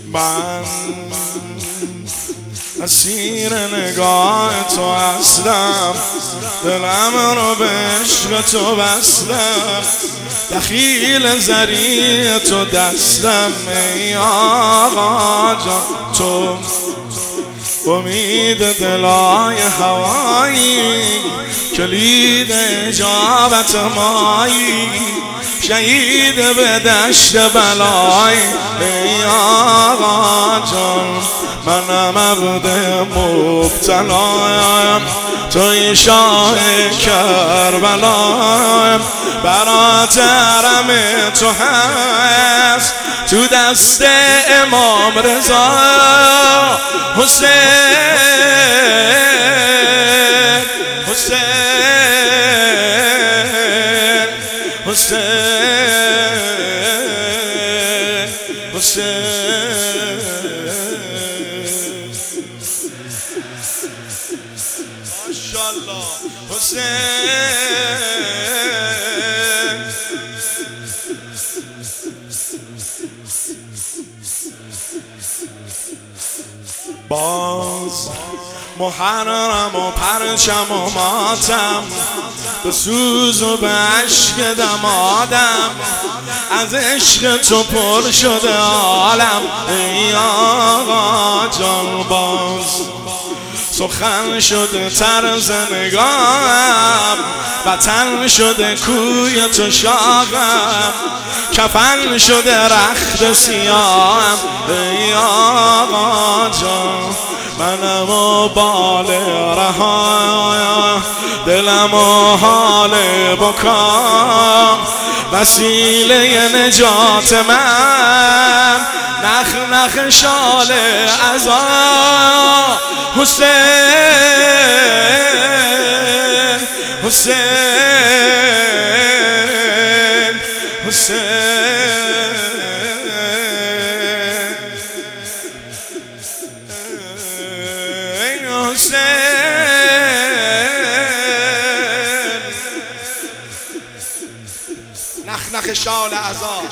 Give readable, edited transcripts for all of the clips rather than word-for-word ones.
من اسیر نگاه تو هستم، دلم رو به عشق تو بستم، دخیل زری تو دستم. ای آقا جان تو امید دلای هوایی، کلید اجابت مایی، شهید به دشت بلای. ای آقا جان منم عبد مبتلایم، توی شاه کربلایم، برادرم تو هست تو دست امام رضا حسین. حسین حسین حسین ماشاءالله حسین. باز محرم و پرچم و ماتم، به سوز و به عشق دمادم، از عشق تو پر شده عالم. ای آقا جان باز سخن شده طرز نگاهم، وطن شده کوی تو شاخم، کفن شده رخت سیاهم. ای آقا جان منم و بال رها، دلم و حال بکا، وسیله نجات من، نخ نخ شال عزا. حسین حسین حسین حسین، نخ نخ شال عزا.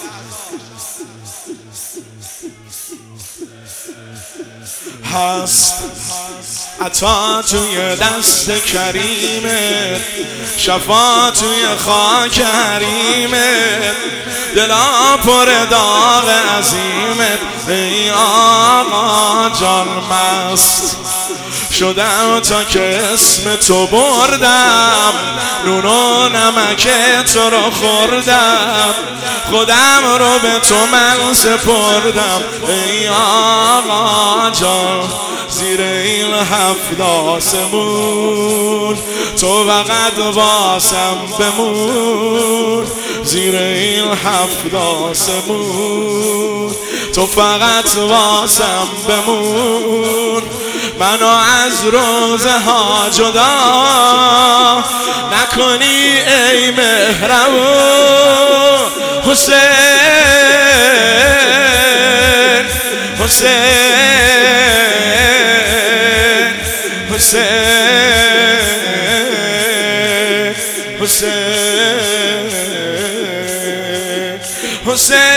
هست عطا توی دست کریمت، شفا توی خاک حریمت، دلا پر داغ عظیمت. ای آقا جان مست شدم تا که اسم تو بردم، نون و نمک تو رو خوردم، خودم رو به تو من سپردم. ای آقا جان زیر این 7 آسمون تو فقط واسم بمون، زیر این 7 آسمون تو فقط واسم بمون، منو از روزه ها جدا نکنی ای مهربون. حسین حسین حسین حسین حسین